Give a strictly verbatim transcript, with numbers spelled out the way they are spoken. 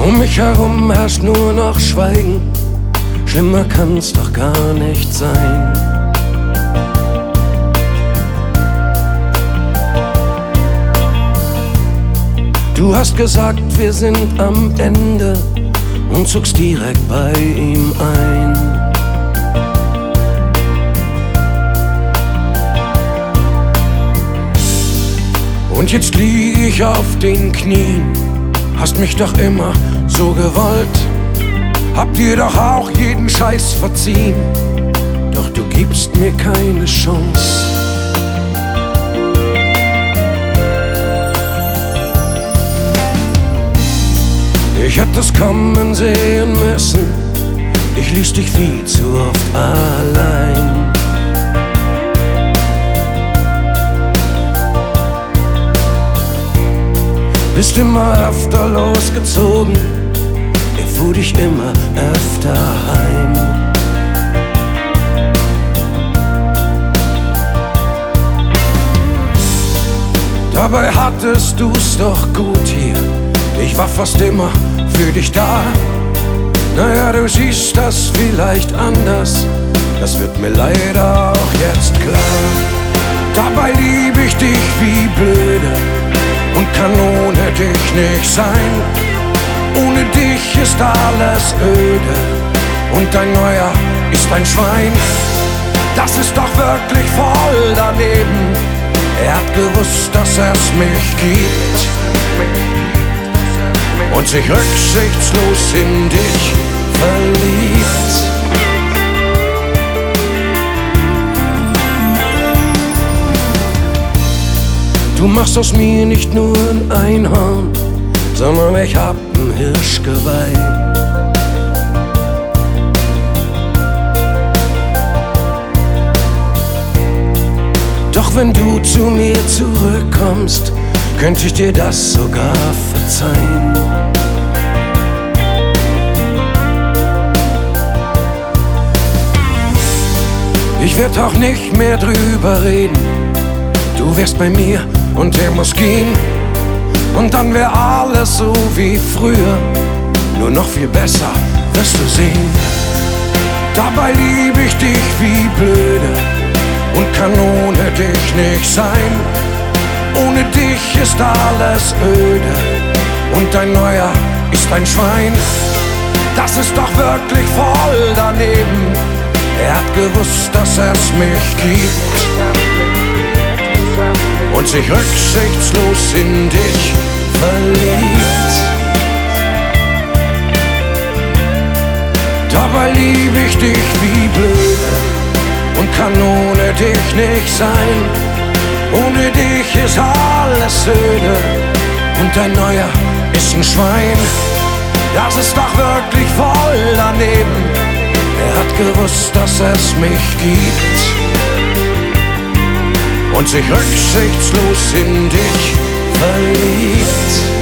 Um mich herum herrscht nur noch Schweigen, schlimmer kann's doch gar nicht sein. Du hast gesagt, wir sind am Ende und zuckst direkt bei ihm ein. Und jetzt lieg ich auf den Knien, hast mich doch immer so gewollt, hab dir doch auch jeden Scheiß verziehen, doch du gibst mir keine Chance. Ich hätte es kommen sehen müssen, ich ließ dich viel zu oft allein. Bist immer öfter losgezogen, ich fuhr dich immer öfter heim. Dabei hattest du's doch gut hier, ich war fast immer für dich da. Naja, du siehst das vielleicht anders, das wird mir leider auch jetzt klar. Dabei lieb ich dich wie blöde und kann ohne dich nicht sein. Ohne dich ist alles öde und dein Neuer ist ein Schwein. Das ist doch wirklich voll daneben. Er hat gewusst, dass er's mich gibt und sich rücksichtslos in dich verliebt. Du machst aus mir nicht nur ein Einhorn, sondern ich hab ein Hirschgeweih. Doch wenn du zu mir zurückkommst, könnte ich dir das sogar verzeihen. Ich werd auch nicht mehr drüber reden, du wärst bei mir und er muss gehen. Und dann wär alles so wie früher, nur noch viel besser, wirst du sehen. Dabei lieb ich dich wie blöde und kann ohne dich nicht sein. Ohne dich ist alles öde und dein Neuer ist ein Schwein. Das ist doch wirklich voll daneben. Er hat gewusst, dass er's mich gibt und sich rücksichtslos in dich verliebt. Dabei lieb ich dich wie blöde und kann ohne dich nicht sein. Ohne dich ist alles öde und dein Neuer ist ein Schwein. Das ist doch wirklich voll daneben. Er hat gewusst, dass es mich gibt und sich rücksichtslos in dich verliebt.